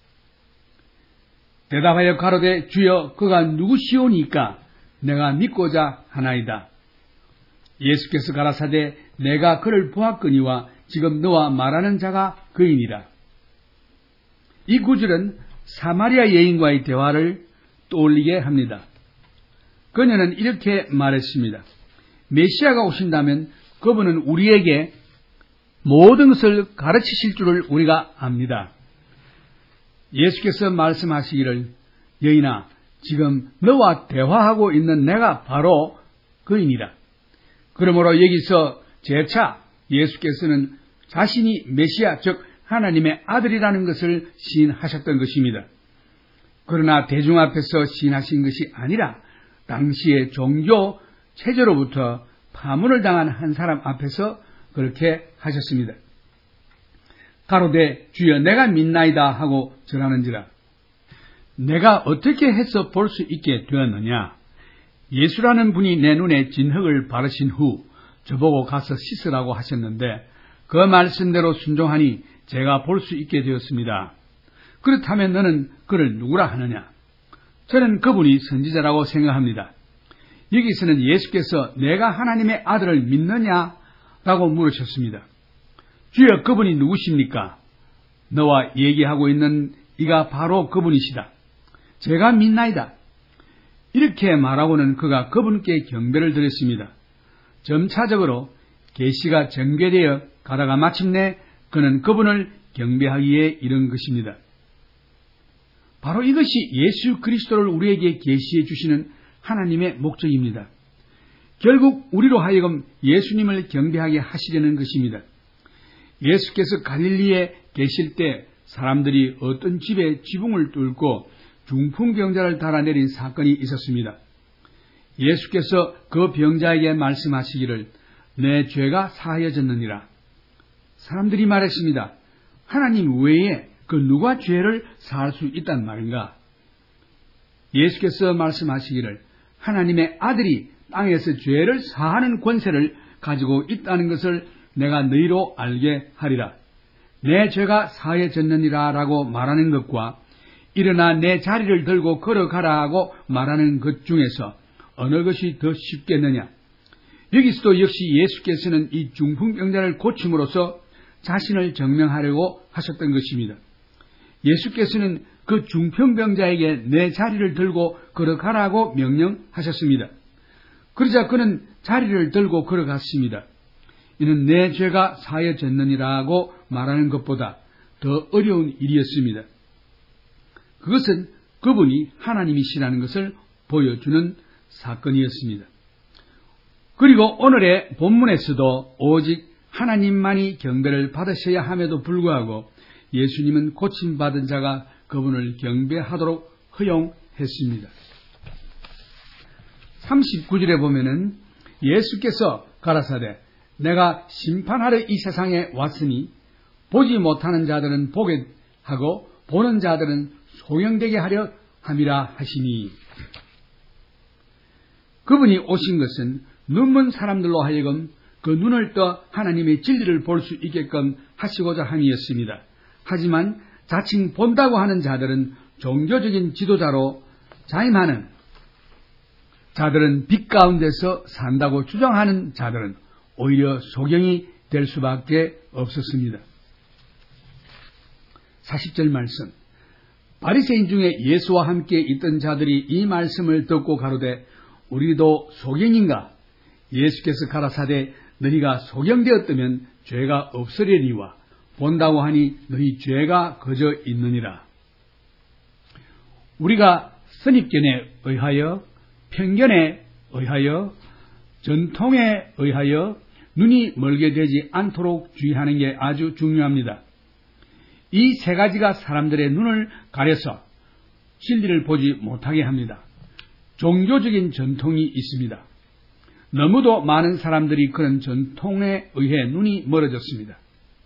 대답하여 가로되 주여 그가 누구시오니까 내가 믿고자 하나이다. 예수께서 가라사대 내가 그를 보았거니와 지금 너와 말하는 자가 그이니라. 이 구절은 사마리아 여인과의 대화를 떠올리게 합니다. 그녀는 이렇게 말했습니다. 메시아가 오신다면 그분은 우리에게 모든 것을 가르치실 줄을 우리가 압니다. 예수께서 말씀하시기를 여인아 지금 너와 대화하고 있는 내가 바로 그이니라. 그러므로 여기서 재차 예수께서는 자신이 메시아 즉 하나님의 아들이라는 것을 시인하셨던 것입니다. 그러나 대중 앞에서 시인하신 것이 아니라 당시의 종교 체제로부터 파문을 당한 한 사람 앞에서 그렇게 하셨습니다. 가로되 주여 내가 믿나이다 하고 전하는지라. 내가 어떻게 해서 볼 수 있게 되었느냐? 예수라는 분이 내 눈에 진흙을 바르신 후 저보고 가서 씻으라고 하셨는데 그 말씀대로 순종하니 제가 볼 수 있게 되었습니다. 그렇다면 너는 그를 누구라 하느냐? 저는 그분이 선지자라고 생각합니다. 여기서는 예수께서 내가 하나님의 아들을 믿느냐라고 물으셨습니다. 주여 그분이 누구십니까? 너와 얘기하고 있는 이가 바로 그분이시다. 제가 믿나이다. 이렇게 말하고는 그가 그분께 경배를 드렸습니다. 점차적으로 계시가 전개되어 가다가 마침내 그는 그분을 경배하기에 이른 것입니다. 바로 이것이 예수 그리스도를 우리에게 계시해 주시는 하나님의 목적입니다. 결국 우리로 하여금 예수님을 경배하게 하시려는 것입니다. 예수께서 갈릴리에 계실 때 사람들이 어떤 집에 지붕을 뚫고 중풍병자를 달아내린 사건이 있었습니다. 예수께서 그 병자에게 말씀하시기를 내 죄가 사하여졌느니라. 사람들이 말했습니다. 하나님 외에 그 누가 죄를 사할 수 있단 말인가? 예수께서 말씀하시기를 하나님의 아들이 땅에서 죄를 사하는 권세를 가지고 있다는 것을 내가 너희로 알게 하리라. 내 죄가 사하여졌느니라 라고 말하는 것과 일어나 내 자리를 들고 걸어가라 하고 말하는 것 중에서 어느 것이 더 쉽겠느냐? 여기서도 역시 예수께서는 이 중풍병자를 고침으로써 자신을 증명하려고 하셨던 것입니다. 예수께서는 그 중풍병자에게 내 자리를 들고 걸어가라고 명령하셨습니다. 그러자 그는 자리를 들고 걸어갔습니다. 이는 내 죄가 사여졌느니라고 말하는 것보다 더 어려운 일이었습니다. 그것은 그분이 하나님이시라는 것을 보여주는 사건이었습니다. 그리고 오늘의 본문에서도 오직 하나님만이 경배를 받으셔야 함에도 불구하고 예수님은 고침받은 자가 그분을 경배하도록 허용했습니다. 삼십구 절에 보면은 예수께서 가라사대 내가 심판하러 이 세상에 왔으니 보지 못하는 자들은 보게 하고 보는 자들은 소경되게 하려 함이라 하시니, 그분이 오신 것은 눈먼 사람들로 하여금 그 눈을 떠 하나님의 진리를 볼 수 있게끔 하시고자 함이었습니다. 하지만 자칭 본다고 하는 자들은 종교적인 지도자로 자임하는 자들은 빛 가운데서 산다고 주장하는 자들은 오히려 소경이 될 수밖에 없었습니다. 사십 절 말씀. 바리새인 중에 예수와 함께 있던 자들이 이 말씀을 듣고 가로되 우리도 소경인가? 예수께서 가라사대 너희가 소경되었다면 죄가 없으려니와 본다고 하니 너희 죄가 거저 있느니라. 우리가 선입견에 의하여, 편견에 의하여, 전통에 의하여 눈이 멀게 되지 않도록 주의하는 게 아주 중요합니다. 이 세 가지가 사람들의 눈을 가려서 진리를 보지 못하게 합니다. 종교적인 전통이 있습니다. 너무도 많은 사람들이 그런 전통에 의해 눈이 멀어졌습니다.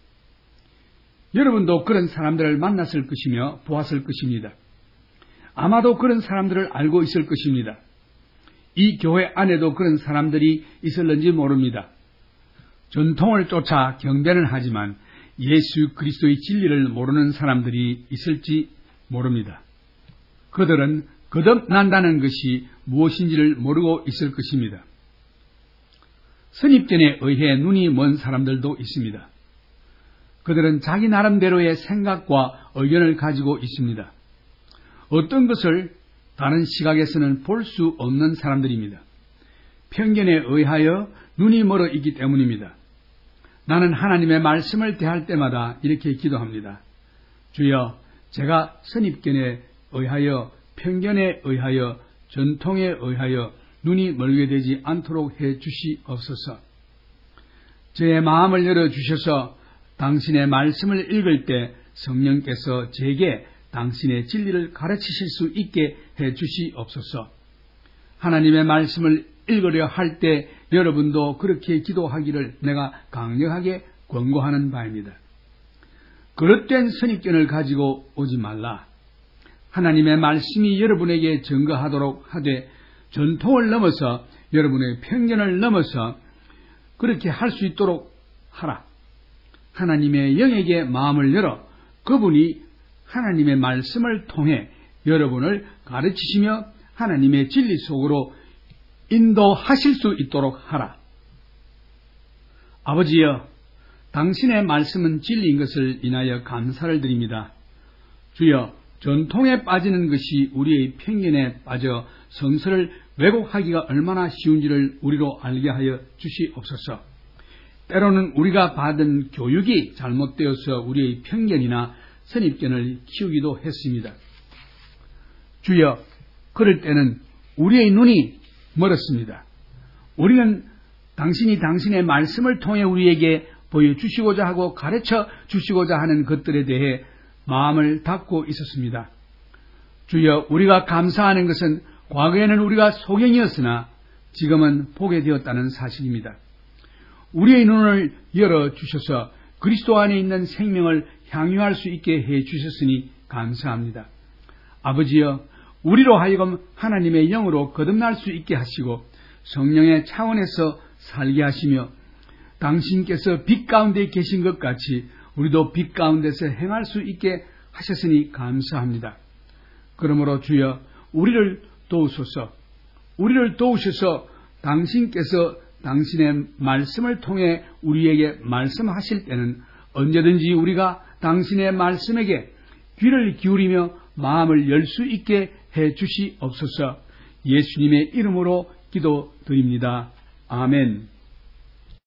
여러분도 그런 사람들을 만났을 것이며 보았을 것입니다. 아마도 그런 사람들을 알고 있을 것입니다. 이 교회 안에도 그런 사람들이 있을는지 모릅니다. 전통을 쫓아 경배는 하지만 예수 그리스도의 진리를 모르는 사람들이 있을지 모릅니다. 그들은 거듭난다는 것이 무엇인지를 모르고 있을 것입니다. 선입견에 의해 눈이 먼 사람들도 있습니다. 그들은 자기 나름대로의 생각과 의견을 가지고 있습니다. 어떤 것을 다른 시각에서는 볼 수 없는 사람들입니다. 편견에 의하여 눈이 멀어 있기 때문입니다. 나는 하나님의 말씀을 대할 때마다 이렇게 기도합니다. 주여, 제가 선입견에 의하여, 편견에 의하여, 전통에 의하여 눈이 멀게 되지 않도록 해 주시옵소서. 제 마음을 열어주셔서 당신의 말씀을 읽을 때 성령께서 제게 당신의 진리를 가르치실 수 있게 해 주시옵소서. 하나님의 말씀을 읽으려 할 때 여러분도 그렇게 기도하기를 내가 강력하게 권고하는 바입니다. 그릇된 선입견을 가지고 오지 말라. 하나님의 말씀이 여러분에게 증거하도록 하되 전통을 넘어서 여러분의 편견을 넘어서 그렇게 할 수 있도록 하라. 하나님의 영에게 마음을 열어 그분이 하나님의 말씀을 통해 여러분을 가르치시며 하나님의 진리 속으로 인도하실 수 있도록 하라. 아버지여, 당신의 말씀은 진리인 것을 인하여 감사를 드립니다. 주여, 전통에 빠지는 것이 우리의 편견에 빠져 성서를 왜곡하기가 얼마나 쉬운지를 우리로 알게 하여 주시옵소서. 때로는 우리가 받은 교육이 잘못되어서 우리의 편견이나 선입견을 키우기도 했습니다. 주여, 그럴 때는 우리의 눈이 멀었습니다. 우리는 당신이 당신의 말씀을 통해 우리에게 보여주시고자 하고 가르쳐 주시고자 하는 것들에 대해 마음을 닫고 있었습니다. 주여, 우리가 감사하는 것은 과거에는 우리가 소경이었으나 지금은 보게 되었다는 사실입니다. 우리의 눈을 열어주셔서 그리스도 안에 있는 생명을 향유할 수 있게 해주셨으니 감사합니다. 아버지여, 우리로 하여금 하나님의 영으로 거듭날 수 있게 하시고 성령의 차원에서 살게 하시며 당신께서 빛 가운데 계신 것 같이 우리도 빛 가운데서 행할 수 있게 하셨으니 감사합니다. 그러므로 주여 우리를 도우소서. 우리를 도우셔서 당신께서 당신의 말씀을 통해 우리에게 말씀하실 때는 언제든지 우리가 당신의 말씀에게 귀를 기울이며 마음을 열 수 있게 해 주시옵소서. 예수님의 이름으로 기도드립니다. 아멘.